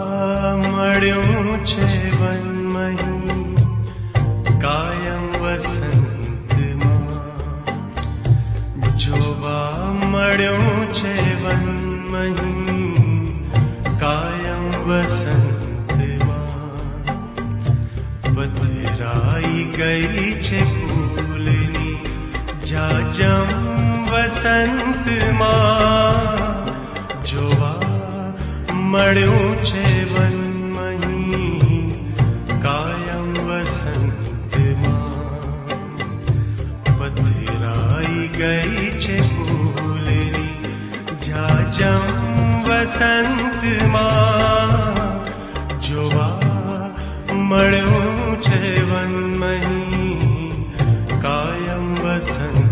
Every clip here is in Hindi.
मळ्यूं छे वनमहीं कायम वसंतमां। जोवा मळ्यूं छे वनमहीं कायम वसंतमां। पधराई गई छे फूलनी जाजम वसंतमां। जोवा मळ्यूं छे वनमहीं कायम वसंतमां। पधराई गई छे फूलनी जाजम वसंतमां। जोवा मळ्यूं छे वनमहीं कायम वसंतमां।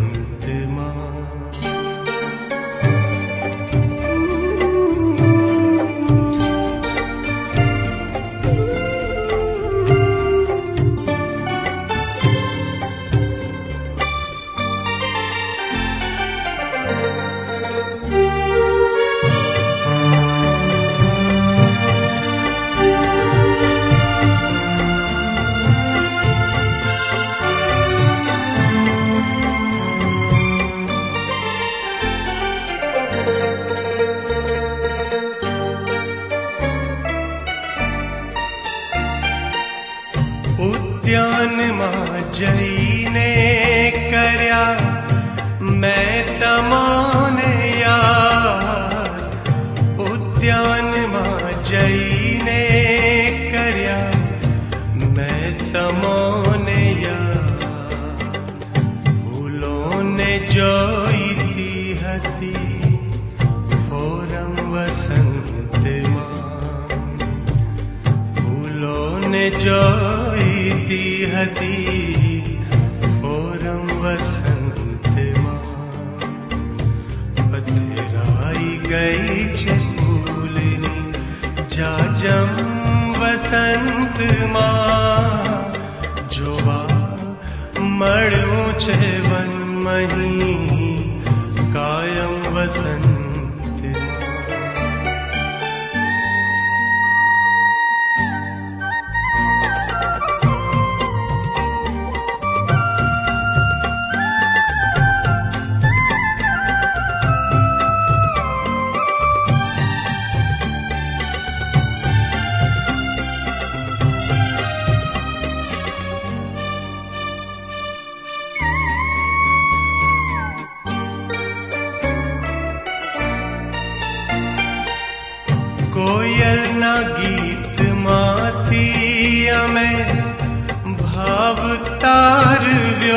उद्यान मां जईने कर्या मैं तमोने याद। उद्यान मां जईने कर्या मैं तमोने याद। फूलोने जोईती हती फोरम वसंतमां। फूलोने जोईती हती फोरम वसंतमां। पधराई गई छे फूलनी जाजम वसंतमां। जोवा मळ्यूं छे वनमहीं कायम वसंतमां। कोयलना गीत माथी अमे भाव तारव्यो।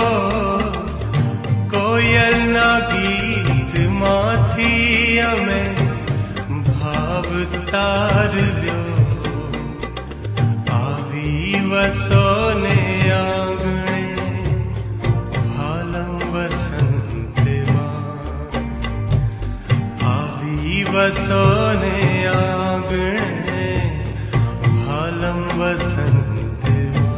कोयलना गीत माथी अमे भाव तारव्यो। आवी वसोने आंगणे भालम वसंतमां। आवी वसोने आंगणे भालम वसंतमां।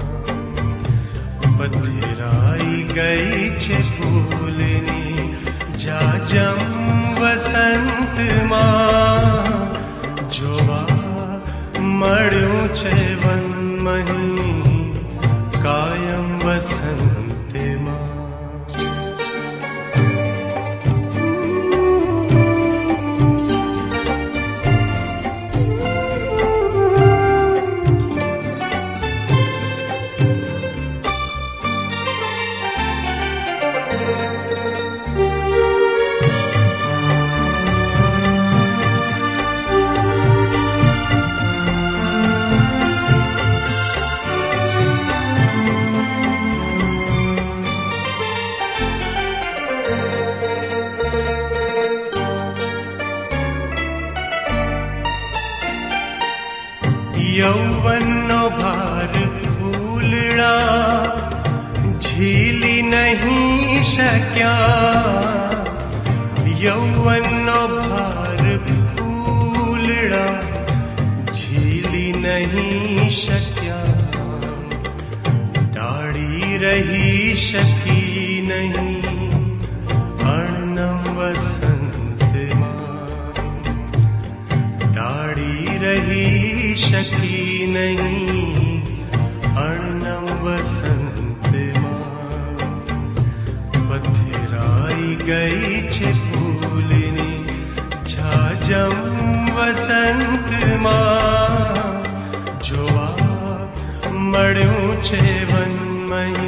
पधराई गई छे फूलनी जाजम वसंतमां। जोवा मळ्यूं छे वनमहीं कायम वसंतमां। यौवनो भार फूलड़ा झीली नहीं शक्या। यौवनो भार फूलड़ा झीली नहीं शक्या। डाड़ी रही शकी नहीं अर्णम वसंतमां। डाड़ी रही शकी नहीं अणनम वसंत मां पथिराई गई छे फूलनी झाजम वसंत मां जोवा मळ्યું છે વનમય